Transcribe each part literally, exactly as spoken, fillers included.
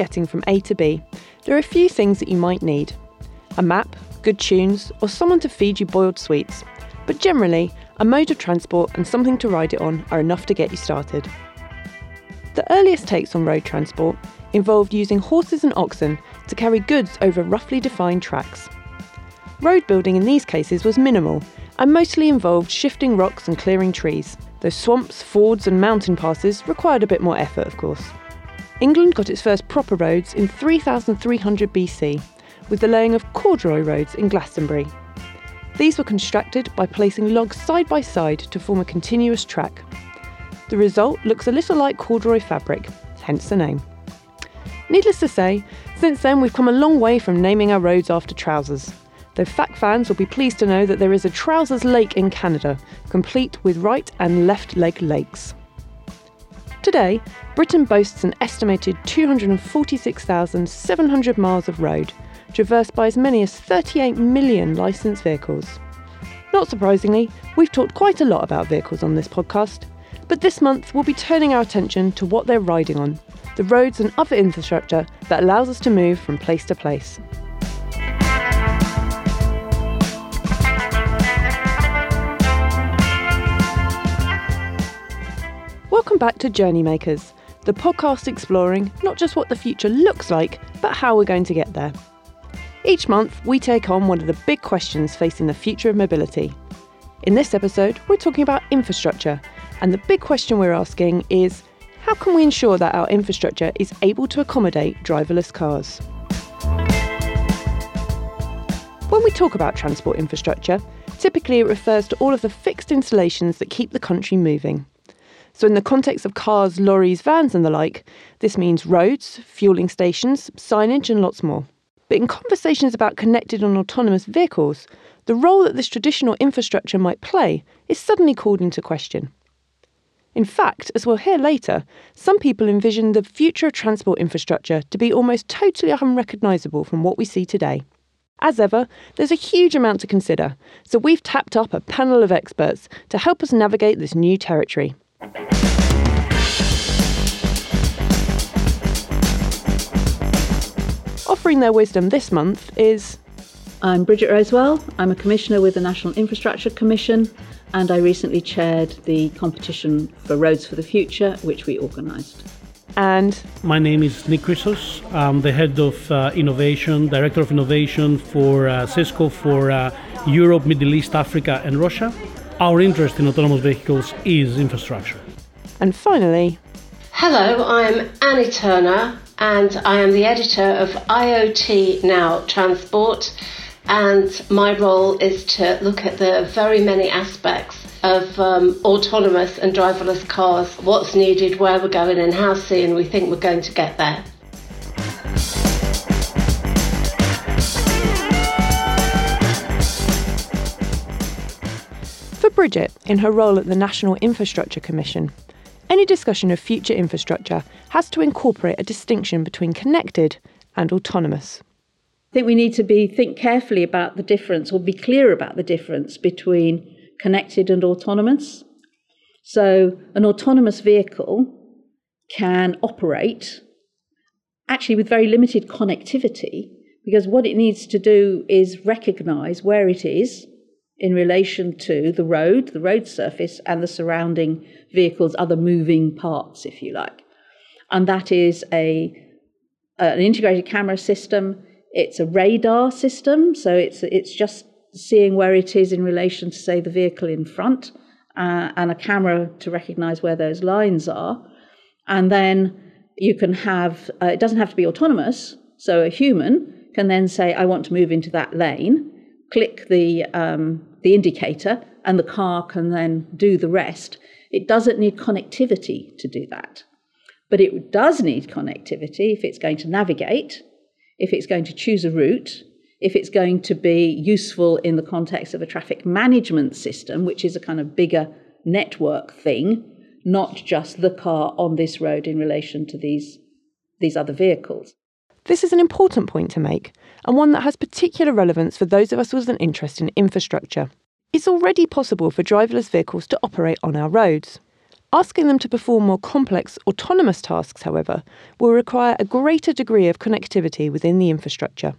getting from A to B, there are a few things that you might need. A map, good tunes, or someone to feed you boiled sweets. But generally, a mode of transport and something to ride it on are enough to get you started. The earliest takes on road transport involved using horses and oxen to carry goods over roughly defined tracks. Road building in these cases was minimal and mostly involved shifting rocks and clearing trees, though swamps, fords and mountain passes required a bit more effort, of course. England got its first proper roads in three thousand three hundred B C, with the laying of corduroy roads in Glastonbury. These were constructed by placing logs side by side to form a continuous track. The result looks a little like corduroy fabric, hence the name. Needless to say, since then we've come a long way from naming our roads after trousers, though fact fans will be pleased to know that there is a trousers lake in Canada, complete with right and left leg lakes. Today, Britain boasts an estimated two hundred forty-six thousand seven hundred miles of road, traversed by as many as thirty-eight million licensed vehicles. Not surprisingly, we've talked quite a lot about vehicles on this podcast, but this month we'll be turning our attention to what they're riding on, the roads and other infrastructure that allows us to move from place to place. Welcome back to Journeymakers, the podcast exploring not just what the future looks like, but how we're going to get there. Each month, we take on one of the big questions facing the future of mobility. In this episode, we're talking about infrastructure, and the big question we're asking is, how can we ensure that our infrastructure is able to accommodate driverless cars? When we talk about transport infrastructure, typically it refers to all of the fixed installations that keep the country moving. So in the context of cars, lorries, vans and the like, this means roads, fueling stations, signage and lots more. But in conversations about connected and autonomous vehicles, the role that this traditional infrastructure might play is suddenly called into question. In fact, as we'll hear later, some people envision the future of transport infrastructure to be almost totally unrecognisable from what we see today. As ever, there's a huge amount to consider, so we've tapped up a panel of experts to help us navigate this new territory. Offering their wisdom this month is... I'm Bridget Rosewell. I'm a commissioner with the National Infrastructure Commission, and I recently chaired the competition for Roads for the Future, which we organised. And... My name is Nick Christos. I'm the head of uh, innovation, director of innovation for uh, Cisco for uh, Europe, Middle East, Africa and Russia. Our interest in autonomous vehicles is infrastructure. And finally... Hello, I'm Annie Turner and I am the editor of I O T Now Transport, and my role is to look at the very many aspects of um, autonomous and driverless cars, what's needed, where we're going and how soon we think we're going to get there. For Bridget, in her role at the National Infrastructure Commission, any discussion of future infrastructure has to incorporate a distinction between connected and autonomous. I think we need to be think carefully about the difference, or be clear about the difference between connected and autonomous. So an autonomous vehicle can operate actually with very limited connectivity, because what it needs to do is recognise where it is in relation to the road, the road surface, and the surrounding vehicles, other moving parts, if you like. And that is a an integrated camera system. It's a radar system, so it's it's just seeing where it is in relation to, say, the vehicle in front, uh, and a camera to recognise where those lines are. And then you can have, uh, it doesn't have to be autonomous, so a human can then say, I want to move into that lane, click the um, the indicator, and the car can then do the rest. It doesn't need connectivity to do that. But it does need connectivity if it's going to navigate, if it's going to choose a route, if it's going to be useful in the context of a traffic management system, which is a kind of bigger network thing, not just the car on this road in relation to these, these other vehicles. This is an important point to make, and one that has particular relevance for those of us with an interest in infrastructure. It's already possible for driverless vehicles to operate on our roads. Asking them to perform more complex autonomous tasks, however, will require a greater degree of connectivity within the infrastructure.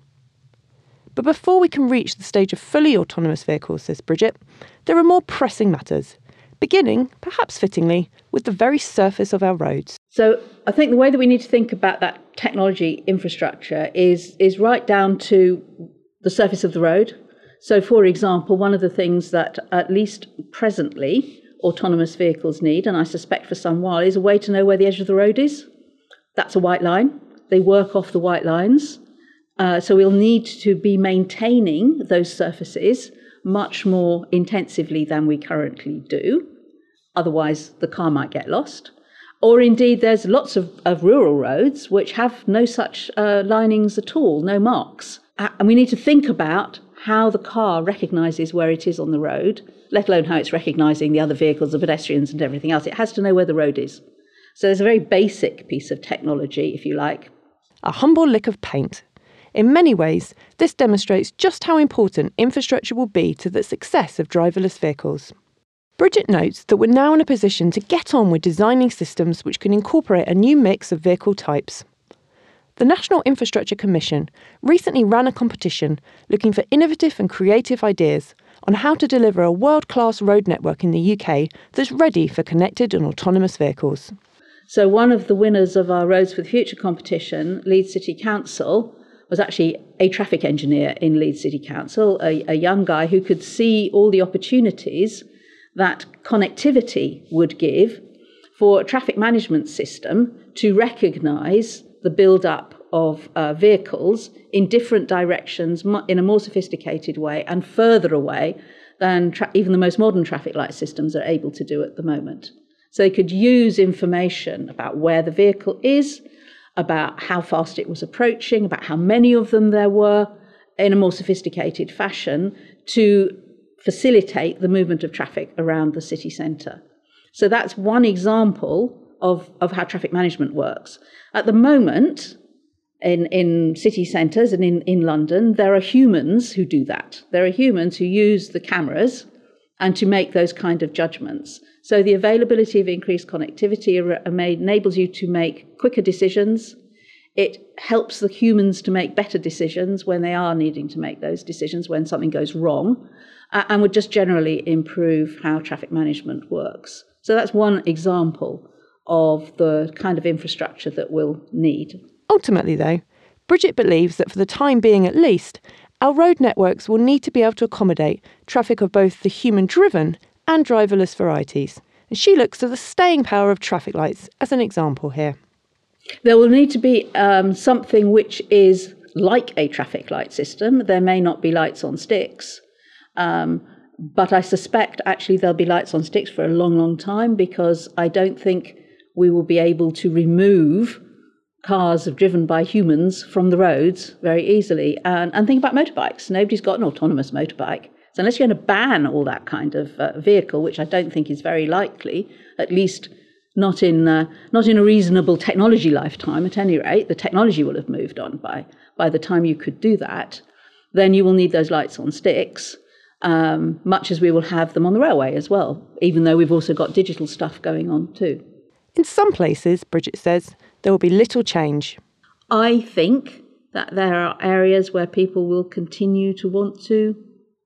But before we can reach the stage of fully autonomous vehicles, says Bridget, there are more pressing matters, beginning, perhaps fittingly, with the very surface of our roads. So I think the way that we need to think about that technology infrastructure is, is right down to the surface of the road. So, for example, one of the things that at least presently autonomous vehicles need, and I suspect for some while, is a way to know where the edge of the road is. That's a white line. They work off the white lines. Uh, so we'll need to be maintaining those surfaces much more intensively than we currently do. Otherwise, the car might get lost. Or indeed, there's lots of, of rural roads which have no such uh, linings at all, no marks. Uh, and we need to think about how the car recognises where it is on the road, let alone how it's recognising the other vehicles, the pedestrians and everything else. It has to know where the road is. So there's a very basic piece of technology, if you like. A humble lick of paint. In many ways, this demonstrates just how important infrastructure will be to the success of driverless vehicles. Bridget notes that we're now in a position to get on with designing systems which can incorporate a new mix of vehicle types. The National Infrastructure Commission recently ran a competition looking for innovative and creative ideas on how to deliver a world-class road network in the U K that's ready for connected and autonomous vehicles. So one of the winners of our Roads for the Future competition, Leeds City Council, was actually a traffic engineer in Leeds City Council, a, a young guy who could see all the opportunities that connectivity would give for a traffic management system to recognise the build-up of uh, vehicles in different directions in a more sophisticated way and further away than tra- even the most modern traffic light systems are able to do at the moment. So they could use information about where the vehicle is, about how fast it was approaching, about how many of them there were, in a more sophisticated fashion to facilitate the movement of traffic around the city centre. So that's one example of, of how traffic management works. At the moment, in, in city centres and in, in London, there are humans who do that. There are humans who use the cameras and to make those kind of judgments. So the availability of increased connectivity enables you to make quicker decisions. It helps the humans to make better decisions when they are needing to make those decisions when something goes wrong, uh, and would just generally improve how traffic management works. So that's one example of the kind of infrastructure that we'll need. Ultimately, though, Bridget believes that for the time being at least, our road networks will need to be able to accommodate traffic of both the human-driven and driverless varieties. And she looks at the staying power of traffic lights as an example here. There will need to be um, something which is like a traffic light system. There may not be lights on sticks, um, but I suspect actually there'll be lights on sticks for a long, long time, because I don't think we will be able to remove cars driven by humans from the roads very easily. And, and think about motorbikes. Nobody's got an autonomous motorbike. So unless you're going to ban all that kind of uh, vehicle, which I don't think is very likely, at least not in uh, not in a reasonable technology lifetime, at any rate, the technology will have moved on by, by the time you could do that, then you will need those lights on sticks, um, much as we will have them on the railway as well, even though we've also got digital stuff going on too. In some places, Bridget says, there will be little change. I think that there are areas where people will continue to want to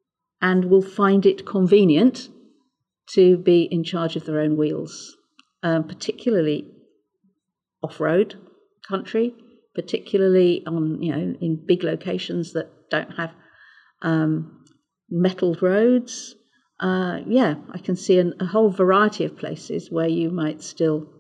and will find it convenient to be in charge of their own wheels, um, particularly off-road country, particularly on, you know, in big locations that don't have um, metalled roads. Uh, yeah, I can see an, a whole variety of places where you might still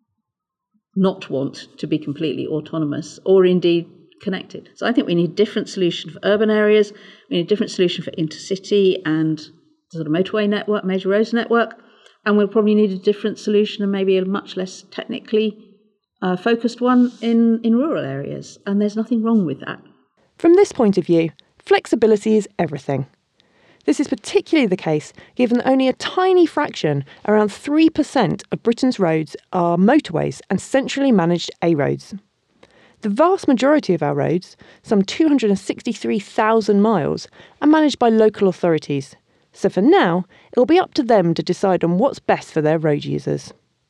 not want to be completely autonomous or indeed connected. So I think we need a different solution for urban areas, we need a different solution for intercity and sort of motorway network, major roads network, and we'll probably need a different solution and maybe a much less technically uh, focused one in, in rural areas. And there's nothing wrong with that. From this point of view, flexibility is everything. This is particularly the case given that only a tiny fraction, around three percent of Britain's roads, are motorways and centrally managed A roads. The vast majority of our roads, some two hundred sixty-three thousand miles, are managed by local authorities. So for now, it will be up to them to decide on what's best for their road users.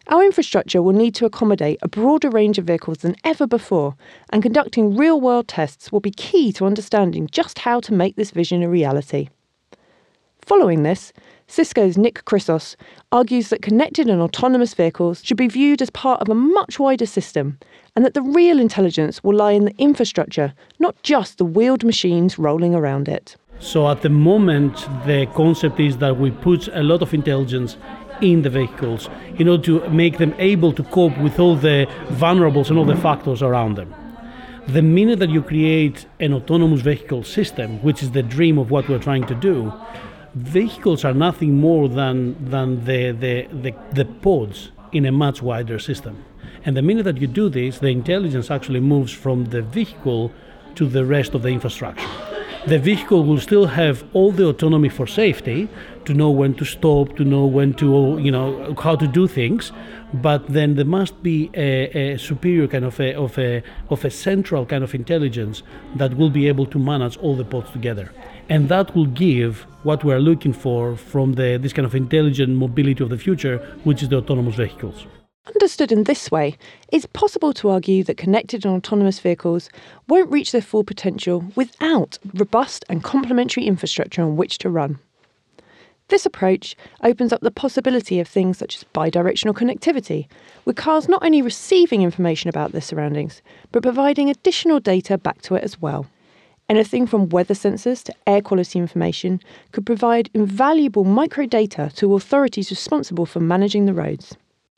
Our infrastructure will need to accommodate a broader range of vehicles than ever before, and conducting real-world tests will be key to understanding just how to make this vision a reality. Following this, Cisco's Nick Chrysos argues that connected and autonomous vehicles should be viewed as part of a much wider system, and that the real intelligence will lie in the infrastructure, not just the wheeled machines rolling around it. So at the moment, the concept is that we put a lot of intelligence in the vehicles in order to make them able to cope with all the vulnerables and all the factors around them. The minute that you create an autonomous vehicle system, which is the dream of what we're trying to do, vehicles are nothing more than, than the, the, the, the pods in a much wider system. And the minute that you do this, the intelligence actually moves from the vehicle to the rest of the infrastructure. The vehicle will still have all the autonomy for safety, to know when to stop, to know when to, you know, how to do things, but then there must be a, a superior kind of a, of a of a central kind of intelligence that will be able to manage all the pods together. And that will give what we're looking for from the this kind of intelligent mobility of the future, which is the autonomous vehicles. Understood in this way, it's possible to argue that connected and autonomous vehicles won't reach their full potential without robust and complementary infrastructure on which to run. This approach opens up the possibility of things such as bidirectional connectivity, with cars not only receiving information about their surroundings, but providing additional data back to it as well. Anything from weather sensors to air quality information could provide invaluable microdata to authorities responsible for managing the roads.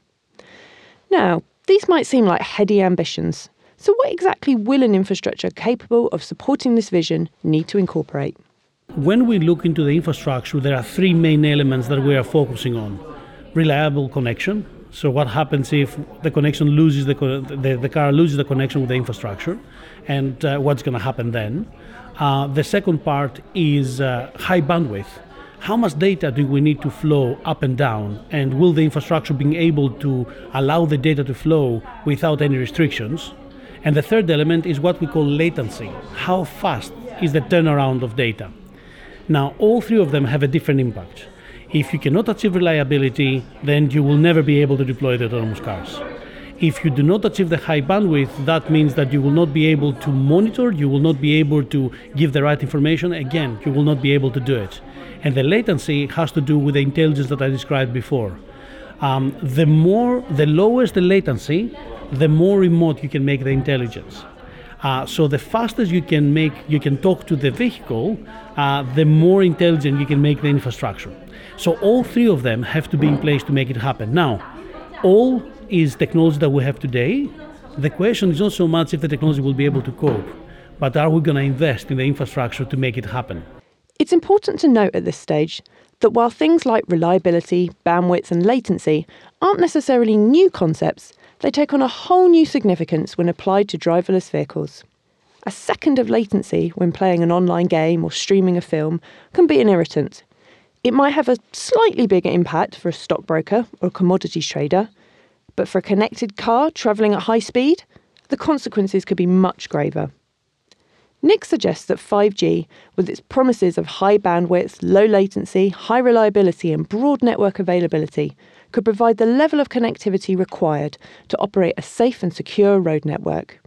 Now, these might seem like heady ambitions, so what exactly will an infrastructure capable of supporting this vision need to incorporate? When we look into the infrastructure, there are three main elements that we are focusing on. Reliable connection. So what happens if the connection loses, the, the, the car loses the connection with the infrastructure, and uh, what's going to happen then? Uh, the second part is uh, high bandwidth. How much data do we need to flow up and down, and will the infrastructure be able to allow the data to flow without any restrictions? And the third element is what we call latency. How fast is the turnaround of data? Now, all three of them have a different impact. If you cannot achieve reliability, then you will never be able to deploy the autonomous cars. If you do not achieve the high bandwidth, that means that you will not be able to monitor, you will not be able to give the right information. Again, you will not be able to do it. And the latency has to do with the intelligence that I described before. Um, the more, the lowest the latency, the more remote you can make the intelligence. Uh, so the fastest you can make, you can talk to the vehicle, uh, the more intelligent you can make the infrastructure. So all three of them have to be in place to make it happen. Now, all is technology that we have today. The question is not so much if the technology will be able to cope, but are we going to invest in the infrastructure to make it happen? It's important to note at this stage that while things like reliability, bandwidth and latency aren't necessarily new concepts, they take on a whole new significance when applied to driverless vehicles. A second of latency when playing an online game or streaming a film can be an irritant. It might have a slightly bigger impact for a stockbroker or a commodities trader, but for a connected car travelling at high speed, the consequences could be much graver. Nick suggests that five G, with its promises of high bandwidth, low latency, high reliability and broad network availability, could provide the level of connectivity required to operate a safe and secure road network.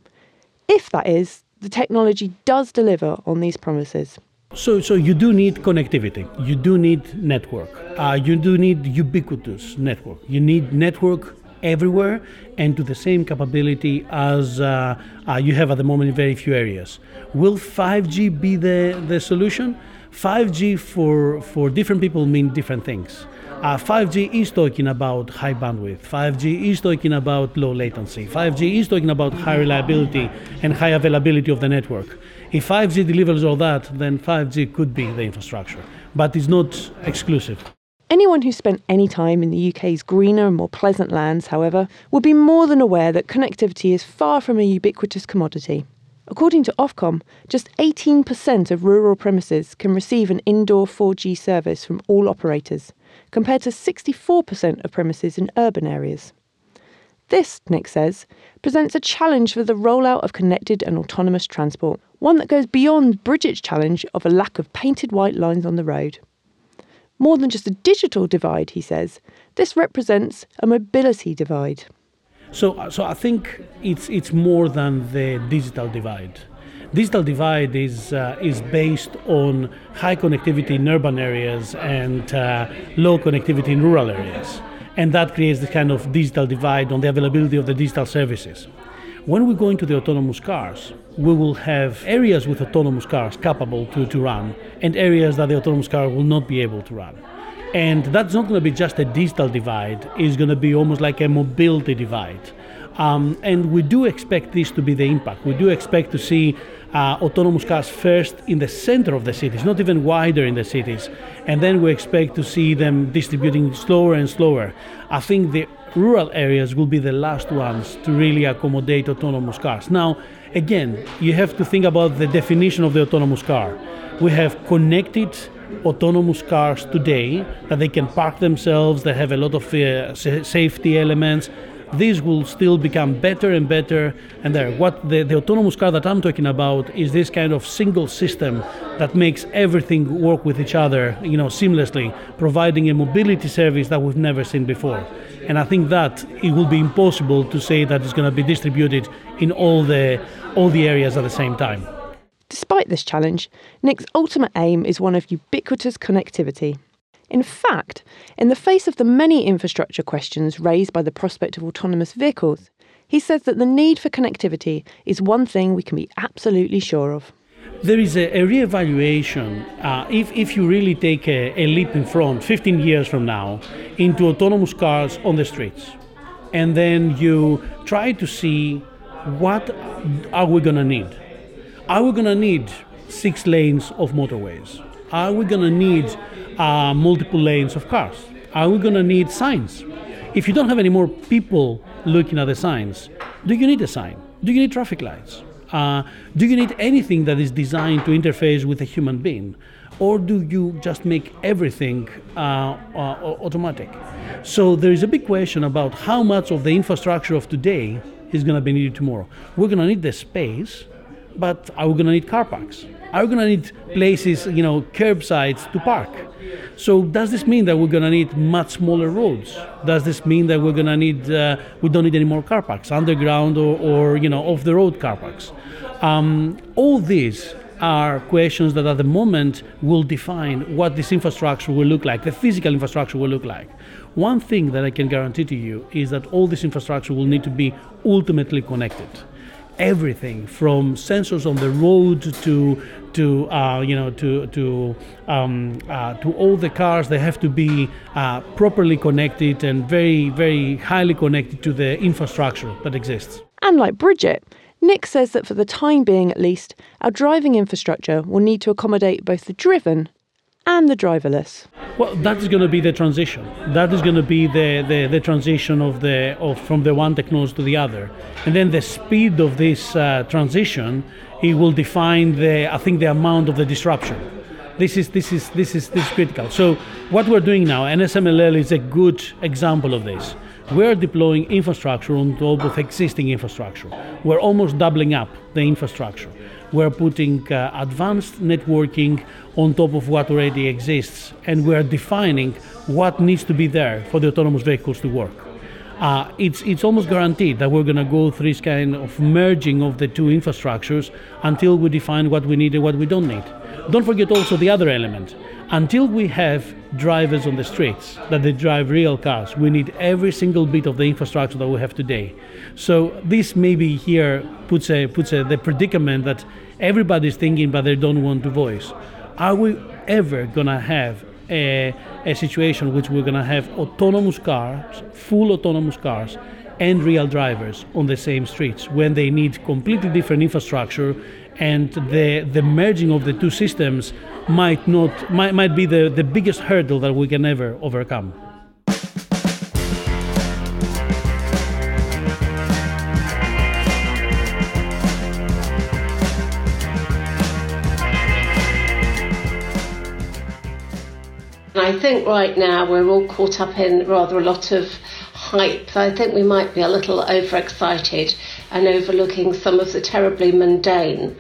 If that is, the technology does deliver on these promises. So, so you do need connectivity. You do need network. Uh, you do need ubiquitous network. You need network everywhere and to the same capability as uh, uh, you have at the moment in very few areas. Will five G be the, the solution? five G for, for different people mean different things. Uh, five G is talking about high bandwidth. five G is talking about low latency. five G is talking about high reliability and high availability of the network. If five G delivers all that, then five G could be the infrastructure, but it's not exclusive. Anyone who spent any time in the U K's greener and more pleasant lands, however, will be more than aware that connectivity is far from a ubiquitous commodity. According to Ofcom, just eighteen percent of rural premises can receive an indoor four G service from all operators, compared to sixty-four percent of premises in urban areas. This, Nick says, presents a challenge for the rollout of connected and autonomous transport, one that goes beyond Bridget's challenge of a lack of painted white lines on the road. More than just a digital divide, he says, this represents a mobility divide. So, so I think it's it's more than the digital divide. Digital divide is uh, is based on high connectivity in urban areas and uh, low connectivity in rural areas, and that creates the kind of digital divide on the availability of the digital services. When we go into the autonomous cars, we will have areas with autonomous cars capable to, to run, and areas that the autonomous car will not be able to run. And that's not going to be just a digital divide, it's going to be almost like a mobility divide. Um, and we do expect this to be the impact. We do expect to see uh, autonomous cars first in the center of the cities, not even wider in the cities. And then we expect to see them distributing slower and slower. I think the rural areas will be the last ones to really accommodate autonomous cars. Now, again, you have to think about the definition of the autonomous car. We have connected autonomous cars today that they can park themselves, they have a lot of uh, safety elements. These will still become better and better, and there. What the, the autonomous car that I'm talking about is this kind of single system that makes everything work with each other, you know, seamlessly, providing a mobility service that we've never seen before. And I think that it will be impossible to say that it's going to be distributed in all the all the areas at the same time. Despite this challenge, Nick's ultimate aim is one of ubiquitous connectivity. In fact, in the face of the many infrastructure questions raised by the prospect of autonomous vehicles, he says that the need for connectivity is one thing we can be absolutely sure of. There is a, a re-evaluation, uh, if, if you really take a, a leap in front, fifteen years from now, into autonomous cars on the streets, and then you try to see what are we going to need. Are we going to need six lanes of motorways? Are we going to need uh, multiple lanes of cars? Are we going to need signs? If you don't have any more people looking at the signs, do you need a sign? Do you need traffic lights? Uh, do you need anything that is designed to interface with a human being? Or do you just make everything uh, uh, automatic? So there is a big question about how much of the infrastructure of today is going to be needed tomorrow. We're going to need the space, but are we going to need car parks? Are we going to need places, you know, curbsides to park? So does this mean that we're going to need much smaller roads? Does this mean that we're going to need, uh, we don't need any more car parks, underground or, or you know, off-the-road car parks? Um, all these are questions that at the moment will define what this infrastructure will look like, the physical infrastructure will look like. One thing that I can guarantee to you is that all this infrastructure will need to be ultimately connected. Everything from sensors on the road to to uh, you know to to um, uh, to all the cars, they have to be uh, properly connected and very very highly connected to the infrastructure that exists. And like Bridget, Nick says that for the time being at least, our driving infrastructure will need to accommodate both the driven and the driverless. Well, that is going to be the transition. That is going to be the, the, the transition of the of from the one technology to the other, and then the speed of this uh, transition, it will define the I think the amount of the disruption. This is this is this is this is critical. So what we're doing now, N S M L L is a good example of this. We're deploying infrastructure on top of existing infrastructure. We're almost doubling up the infrastructure. We're putting uh, advanced networking on top of what already exists, and we're defining what needs to be there for the autonomous vehicles to work. Uh, it's it's almost guaranteed that we're going to go through this kind of merging of the two infrastructures until we define what we need and what we don't need. Don't forget also the other element. Until we have drivers on the streets, that they drive real cars, we need every single bit of the infrastructure that we have today. So this maybe here puts a puts a, the predicament that everybody's thinking, but they don't want to voice. Are we ever gonna have a, a situation in which we're gonna have autonomous cars, full autonomous cars, and real drivers on the same streets when they need completely different infrastructure, and the the merging of the two systems might not might, might be the, the biggest hurdle that we can ever overcome. I think right now we're all caught up in rather a lot of hype. I think we might be a little overexcited and overlooking some of the terribly mundane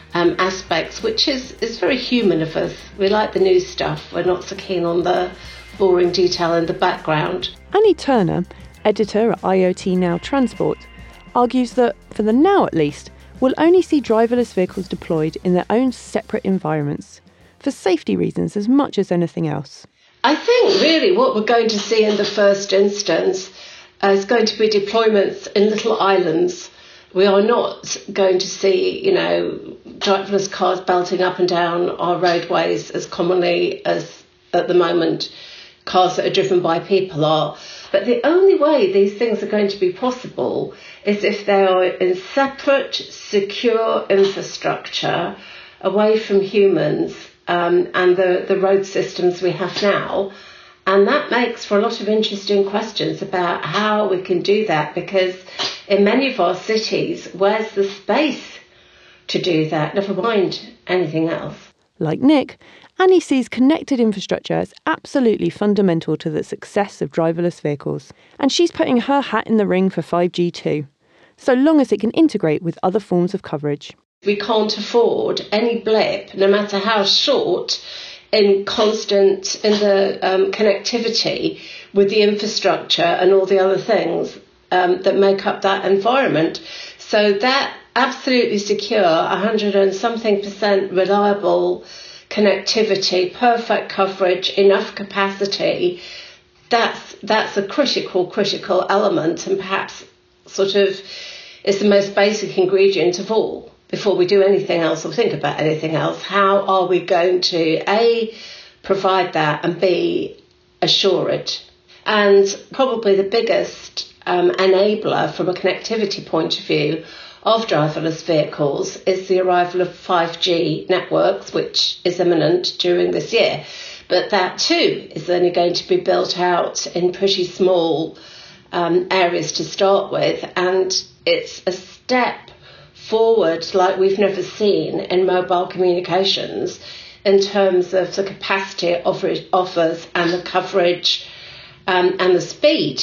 um, aspects, which is, is very human of us. We like the new stuff. We're not so keen on the boring detail in the background. Annie Turner, editor at I O T Now Transport, argues that, for the now at least, we'll only see driverless vehicles deployed in their own separate environments, for safety reasons as much as anything else. I think really what we're going to see in the first instance is going to be deployments in little islands. We are not going to see, you know, driverless cars belting up and down our roadways as commonly as at the moment cars that are driven by people are. But the only way these things are going to be possible is if they are in separate, secure infrastructure away from humans um, and the, the road systems we have now. And that makes for a lot of interesting questions about how we can do that, because in many of our cities, where's the space to do that? Never mind anything else. Like Nick, Annie sees connected infrastructure as absolutely fundamental to the success of driverless vehicles, and she's putting her hat in the ring for five G too, so long as it can integrate with other forms of coverage. We can't afford any blip, no matter how short, in constant, in the um, connectivity with the infrastructure and all the other things um, that make up that environment. So that absolutely secure, one hundred and something percent reliable connectivity, perfect coverage, enough capacity, that's that's a critical, critical element, and perhaps sort of is the most basic ingredient of all. Before we do anything else or think about anything else, how are we going to A, provide that, and B, assure it? And probably the biggest um, enabler from a connectivity point of view of driverless vehicles is the arrival of five G networks, which is imminent during this year. But that too is only going to be built out in pretty small um, areas to start with, and it's a step forward like we've never seen in mobile communications in terms of the capacity it offers and the coverage um, and the speed.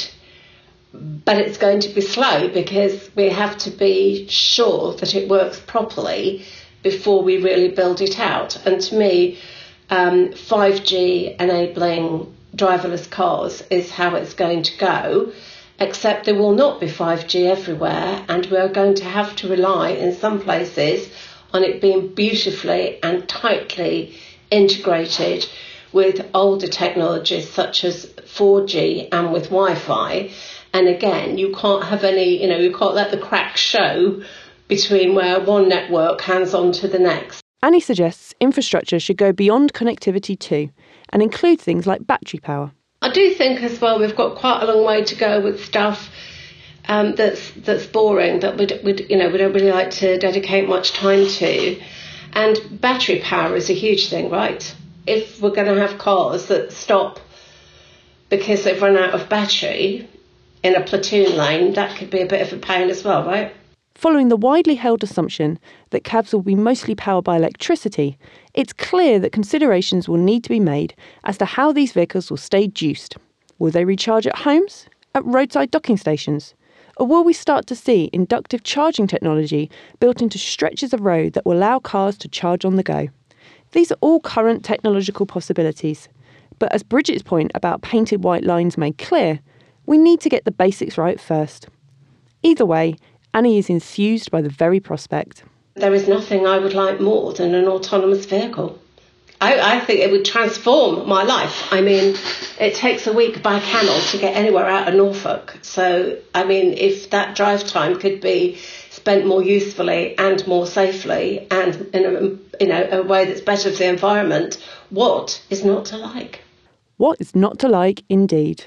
But it's going to be slow because we have to be sure that it works properly before we really build it out. And to me, um, five G enabling driverless cars is how it's going to go, except there will not be five G everywhere, and we're going to have to rely in some places on it being beautifully and tightly integrated with older technologies such as four G and with Wi-Fi. And again, you can't have any, you know, you can't let the cracks show between where one network hands on to the next. Annie suggests infrastructure should go beyond connectivity too, and include things like battery power. I do think as well we've got quite a long way to go with stuff um, that's that's boring, that we'd, we'd, you know, we don't really like to dedicate much time to. And battery power is a huge thing, right? If we're going to have cars that stop because they've run out of battery in a platoon lane, that could be a bit of a pain as well, right? Following the widely held assumption that cabs will be mostly powered by electricity, it's clear that considerations will need to be made as to how these vehicles will stay juiced. Will they recharge at homes, at roadside docking stations? Or will we start to see inductive charging technology built into stretches of road that will allow cars to charge on the go? These are all current technological possibilities. But as Bridget's point about painted white lines made clear, we need to get the basics right first. Either way, Annie is enthused by the very prospect. There is nothing I would like more than an autonomous vehicle. I, I think it would transform my life. I mean, it takes a week by camel to get anywhere out of Norfolk. So, I mean, if that drive time could be spent more usefully and more safely and in a, you know, a way that's better for the environment, what is not to like? What is not to like, indeed.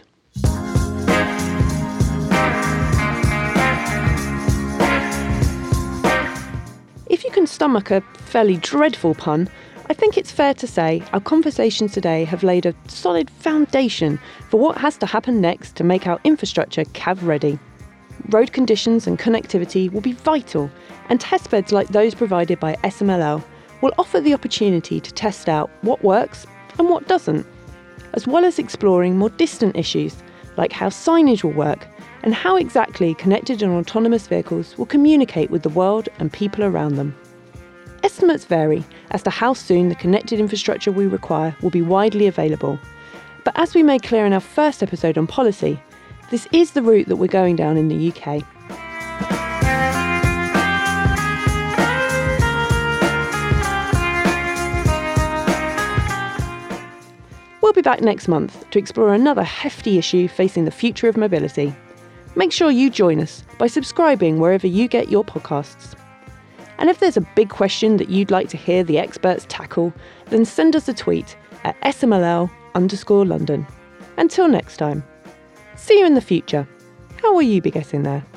If you can stomach a fairly dreadful pun, I think it's fair to say our conversations today have laid a solid foundation for what has to happen next to make our infrastructure C A V ready. Road conditions and connectivity will be vital, and testbeds like those provided by S M L L will offer the opportunity to test out what works and what doesn't, as well as exploring more distant issues like how signage will work and how exactly connected and autonomous vehicles will communicate with the world and people around them. Estimates vary as to how soon the connected infrastructure we require will be widely available. But as we made clear in our first episode on policy, this is the route that we're going down in the U K. We'll be back next month to explore another hefty issue facing the future of mobility. Make sure you join us by subscribing wherever you get your podcasts. And if there's a big question that you'd like to hear the experts tackle, then send us a tweet at S M L L underscore London. Until next time, see you in the future. How will you be getting there?